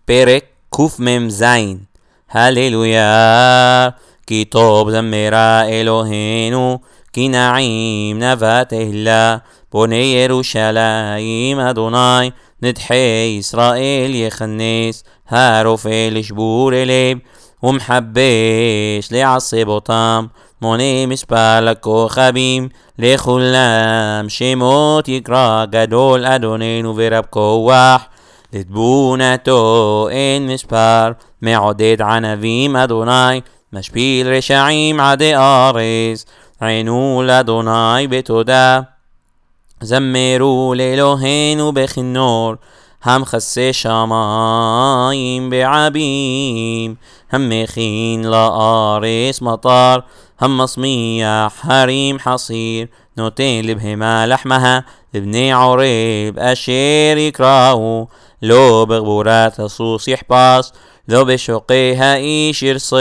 פרק קמ"ז. הללויה, כי טוב זמרה אלוהינו, כי נעים נווה תהילה. בוני ירושלים אדוני, נדחי ישראל יכנס. הרופא לשבור לב, ומחבש לעצב אותם. מונה מספר לכוכבים, לכולם שמות יקרא. גדול אדוננו ורב כוח, לתבונתו אין מספר. מעודד ענבים אדוני, משפיל רשעים עדי ארץ. עינו לאדוני בתודה, זמרו לאלוהינו בכינור. המכסה שמים בעבים, המכין לארץ מטר. המשמיח הרים חסיר, נותן לבהמה לחמها. לבני עורב אשר יקראו, לא בגבורת הסוס יחפש, לא בשוקי האיש ירצה.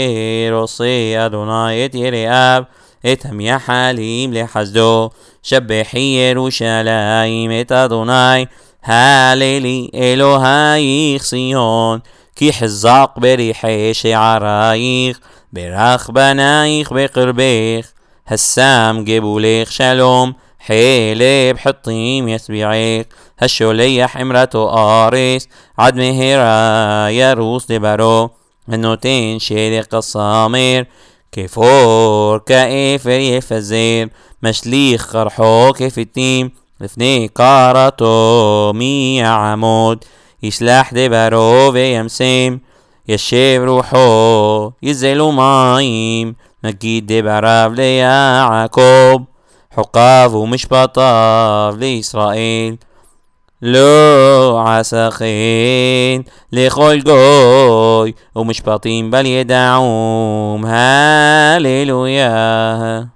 עושה אדוני את יראיו, את המייחלים לחסדו. שבחי ירושלים את אדוני, הללי אלוהיך ציון. כי חזק בריחי שערייך, ברך בנייך בקרבך. השם גבולך שלום, חלב חטים יסביעך. השולח אמרתו ארץ, עד מהרה ירוס דברו. הנותן שלך כסמר, כפור כאפר יפזר. משליך קרחו כפתים, לפני קרתו מי יעמוד. ישלח דברו וימסם, ישב רוחו יזלו מים. מגיד דבריו ליעקב, חוקיו ומשפטיו לישראל. לא עשה כן לכל גוי, ומשפטים בל ידעום. הללויה.